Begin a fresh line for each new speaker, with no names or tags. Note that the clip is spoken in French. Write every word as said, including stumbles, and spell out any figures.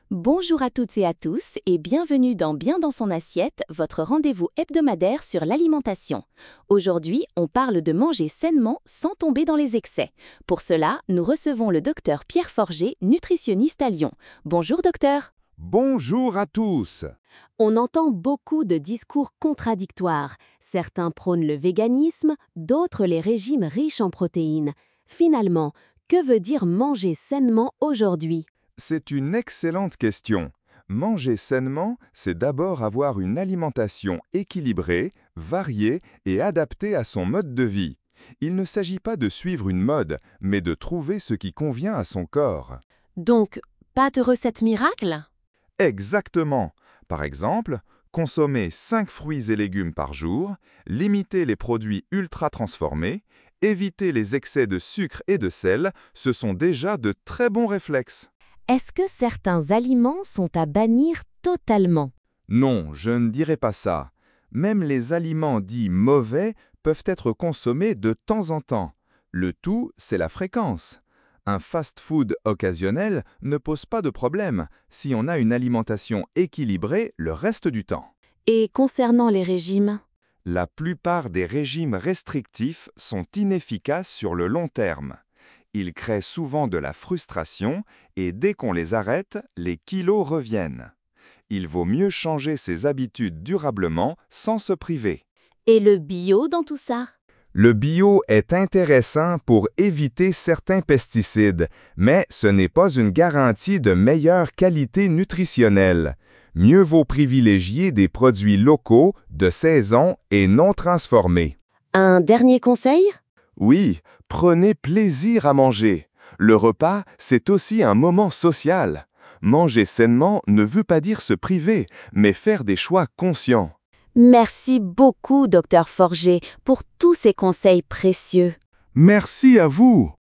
Bonjour à toutes et à tous et bienvenue dans Bien dans son assiette, votre rendez-vous hebdomadaire sur l'alimentation. Aujourd'hui, on parle de manger sainement sans tomber dans les excès. Pour cela, nous recevons le docteur Pierre Forger, nutritionniste à Lyon. Bonjour docteur.
Bonjour à tous.
On entend beaucoup de discours contradictoires. Certains prônent le véganisme, d'autres les régimes riches en protéines. Finalement, que veut dire manger sainement aujourd'hui ?
C'est une excellente question. Manger sainement, c'est d'abord avoir une alimentation équilibrée, variée et adaptée à son mode de vie. Il ne s'agit pas de suivre une mode, mais de trouver ce qui convient à son corps.
Donc, pas de recette miracle ?
Exactement. Par exemple, consommer cinq fruits et légumes par jour, limiter les produits ultra transformés, éviter les excès de sucre et de sel, ce sont déjà de très bons réflexes.
Est-ce que certains aliments sont à bannir totalement ?
Non, je ne dirais pas ça. Même les aliments dits mauvais peuvent être consommés de temps en temps. Le tout, c'est la fréquence. Un fast-food occasionnel ne pose pas de problème si on a une alimentation équilibrée le reste du temps.
Et concernant les régimes ?
La plupart des régimes restrictifs sont inefficaces sur le long terme. Ils créent souvent de la frustration et dès qu'on les arrête, les kilos reviennent. Il vaut mieux changer ses habitudes durablement sans se priver.
Et le bio dans tout ça ?
Le bio est intéressant pour éviter certains pesticides, mais ce n'est pas une garantie de meilleure qualité nutritionnelle. Mieux vaut privilégier des produits locaux, de saison et non transformés.
Un dernier conseil ?
Oui, prenez plaisir à manger. Le repas, c'est aussi un moment social. Manger sainement ne veut pas dire se priver, mais faire des choix conscients.
Merci beaucoup, docteur Forger, pour tous ces conseils précieux.
Merci à vous.